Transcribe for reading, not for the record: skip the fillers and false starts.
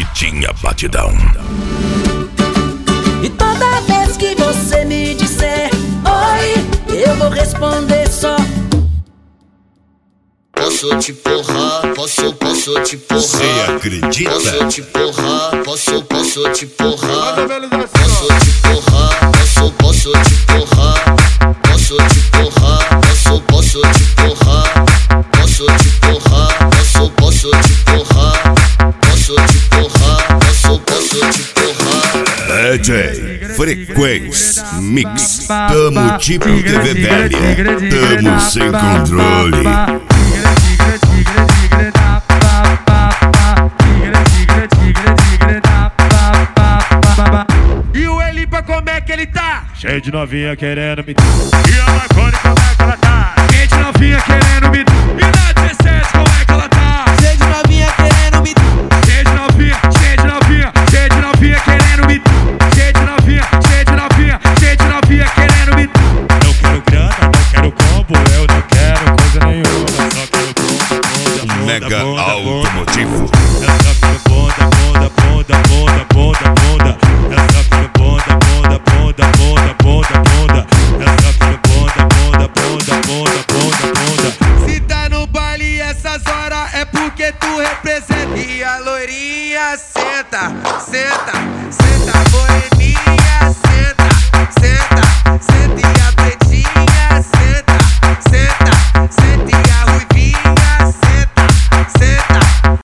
Vitinha Batidão. E toda vez que você me disser oi, eu vou responder só: posso te porrar, posso te porrar. Você acredita? Posso te porrar, posso te porrar. Posso te porrar, posso te porrar. Posso te porrar, posso te porrar. Posso te porrar, posso te porrar. Posso te porrar, posso te porrar. DJ Frequência Mix. Tamo tipo TV velha. Tamo sem controle. E o Elipa, como é que ele tá? Cheio de novinha querendo me... E a Marconi, como é que ela tá? Cheio de novinha querendo me... E na 17, como é que ela tá? cheio de novinha querendo me... Cheio de novinha, cheio de novinha, cheio de novinha querendo me... Cheio de novinha, cheio de novinha, cheio de novinha querendo me... Não quero grana, não quero combo, eu não quero coisa nenhuma. Só quero combo, Mega Automotivo.